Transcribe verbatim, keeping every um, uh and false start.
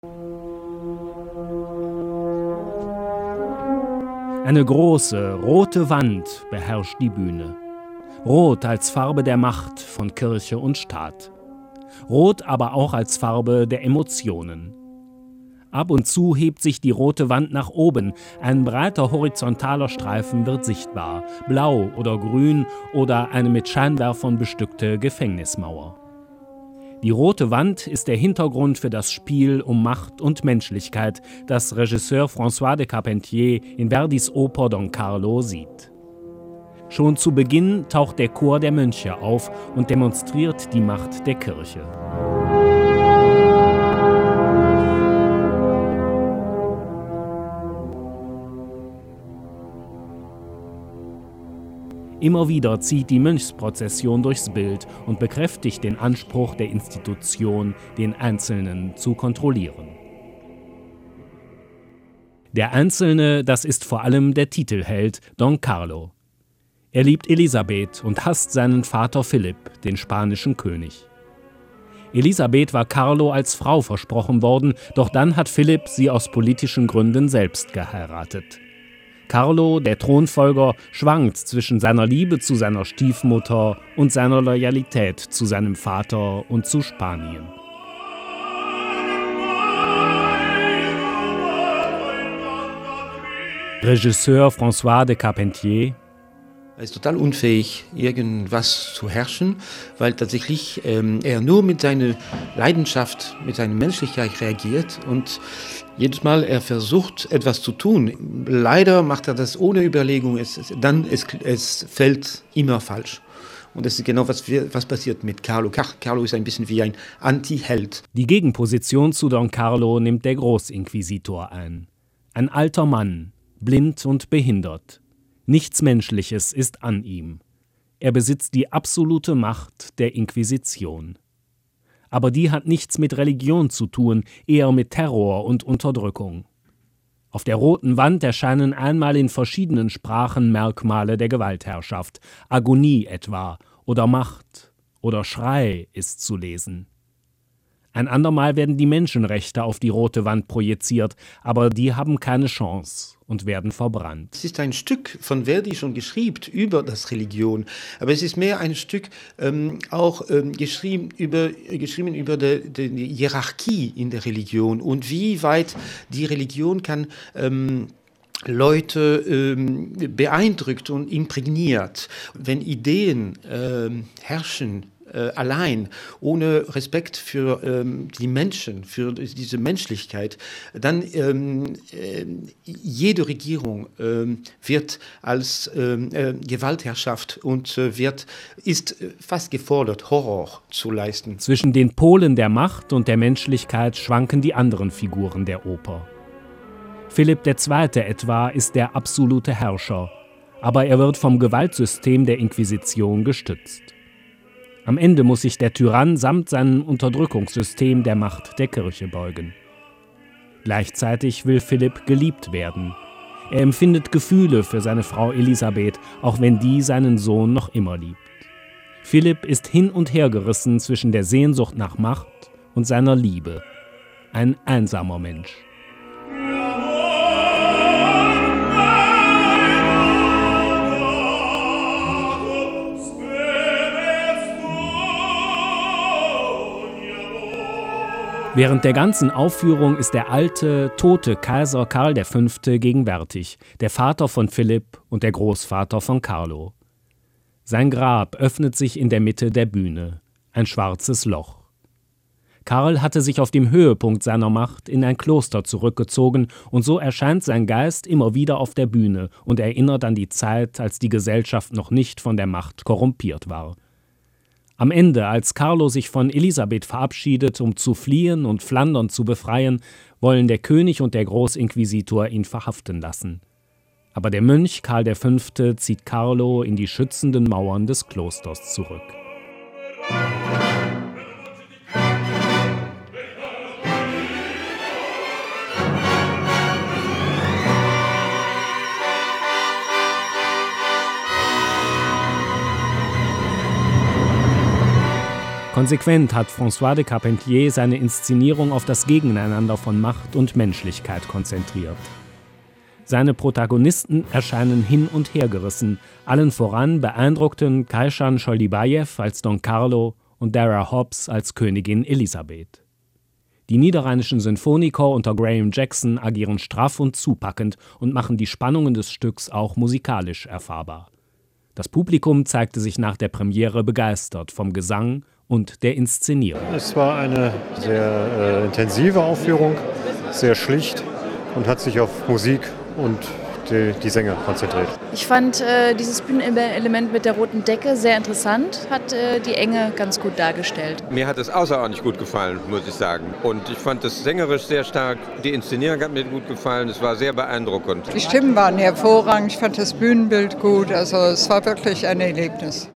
Eine große, rote Wand beherrscht die Bühne. Rot als Farbe der Macht von Kirche und Staat. Rot aber auch als Farbe der Emotionen. Ab und zu hebt sich die rote Wand nach oben, ein breiter horizontaler Streifen wird sichtbar, blau oder grün oder eine mit Scheinwerfern bestückte Gefängnismauer. Die rote Wand ist der Hintergrund für das Spiel um Macht und Menschlichkeit, das Regisseur François de Carpentier in Verdis Oper Don Carlo sieht. Schon zu Beginn taucht der Chor der Mönche auf und demonstriert die Macht der Kirche. Immer wieder zieht die Mönchsprozession durchs Bild und bekräftigt den Anspruch der Institution, den Einzelnen zu kontrollieren. Der Einzelne, das ist vor allem der Titelheld Don Carlo. Er liebt Elisabeth und hasst seinen Vater Philipp, den spanischen König. Elisabeth war Carlo als Frau versprochen worden, doch dann hat Philipp sie aus politischen Gründen selbst geheiratet. Carlo, der Thronfolger, schwankt zwischen seiner Liebe zu seiner Stiefmutter und seiner Loyalität zu seinem Vater und zu Spanien. Regisseur François de Carpentier: Er ist total unfähig, irgendwas zu herrschen, weil tatsächlich ähm, er nur mit seiner Leidenschaft, mit seiner Menschlichkeit reagiert und jedes Mal er versucht, etwas zu tun. Leider macht er das ohne Überlegung, es, es, dann es, es fällt immer falsch. Und das ist genau, was, wir, was passiert mit Carlo. Carlo ist ein bisschen wie ein Anti-Held. Die Gegenposition zu Don Carlo nimmt der Großinquisitor ein. Ein alter Mann, blind und behindert. Nichts Menschliches ist an ihm. Er besitzt die absolute Macht der Inquisition. Aber die hat nichts mit Religion zu tun, eher mit Terror und Unterdrückung. Auf der roten Wand erscheinen einmal in verschiedenen Sprachen Merkmale der Gewaltherrschaft. Agonie etwa, oder Macht, oder Schrei ist zu lesen. Ein andermal werden die Menschenrechte auf die rote Wand projiziert, aber die haben keine Chance und werden verbrannt. Es ist ein Stück von Verdi schon geschrieben über das Religion, aber es ist mehr ein Stück ähm, auch ähm, geschrieben über, geschrieben über die, die Hierarchie in der Religion und wie weit die Religion kann ähm, Leute ähm, beeindruckt und imprägniert. Wenn Ideen ähm, herrschen, Äh, allein, ohne Respekt für ähm, die Menschen, für diese Menschlichkeit, dann ähm, äh, jede Regierung äh, wird als äh, Gewaltherrschaft und äh, wird, ist fast gefordert, Horror zu leisten. Zwischen den Polen der Macht und der Menschlichkeit schwanken die anderen Figuren der Oper. Philipp der Zweite etwa ist der absolute Herrscher, aber er wird vom Gewaltsystem der Inquisition gestützt. Am Ende muss sich der Tyrann samt seinem Unterdrückungssystem der Macht der Kirche beugen. Gleichzeitig will Philipp geliebt werden. Er empfindet Gefühle für seine Frau Elisabeth, auch wenn die seinen Sohn noch immer liebt. Philipp ist hin und her gerissen zwischen der Sehnsucht nach Macht und seiner Liebe. Ein einsamer Mensch. Während der ganzen Aufführung ist der alte, tote Kaiser Karl der Fünfte gegenwärtig, der Vater von Philipp und der Großvater von Carlo. Sein Grab öffnet sich in der Mitte der Bühne, ein schwarzes Loch. Karl hatte sich auf dem Höhepunkt seiner Macht in ein Kloster zurückgezogen und so erscheint sein Geist immer wieder auf der Bühne und erinnert an die Zeit, als die Gesellschaft noch nicht von der Macht korrumpiert war. Am Ende, als Carlo sich von Elisabeth verabschiedet, um zu fliehen und Flandern zu befreien, wollen der König und der Großinquisitor ihn verhaften lassen. Aber der Mönch Karl der Fünfte zieht Carlo in die schützenden Mauern des Klosters zurück. Konsequent hat François de Carpentier seine Inszenierung auf das Gegeneinander von Macht und Menschlichkeit konzentriert. Seine Protagonisten erscheinen hin und her gerissen, allen voran beeindruckten Kaishan Choldibayev als Don Carlo und Dara Hobbs als Königin Elisabeth. Die niederrheinischen Sinfoniker unter Graham Jackson agieren straff und zupackend und machen die Spannungen des Stücks auch musikalisch erfahrbar. Das Publikum zeigte sich nach der Premiere begeistert vom Gesang und der Inszenierung. Es war eine sehr äh, intensive Aufführung, sehr schlicht und hat sich auf Musik und die, die Sänger konzentriert. Ich fand äh, dieses Bühnenelement mit der roten Decke sehr interessant, hat äh, die Enge ganz gut dargestellt. Mir hat es außerordentlich gut gefallen, muss ich sagen. Und ich fand es sängerisch sehr stark. Die Inszenierung hat mir gut gefallen. Es war sehr beeindruckend. Die Stimmen waren hervorragend. Ich fand das Bühnenbild gut. Also es war wirklich ein Erlebnis.